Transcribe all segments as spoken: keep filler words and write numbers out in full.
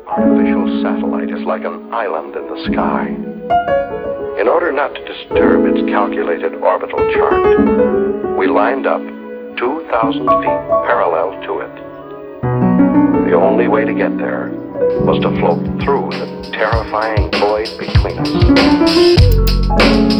artificial satellite is like an island in the sky. In order not to disturb its calculated orbital chart, we lined up two thousand feet parallel to it. The only way to get there was to float through the terrifying void between us.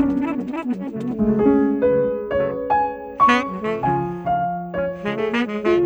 Thank you.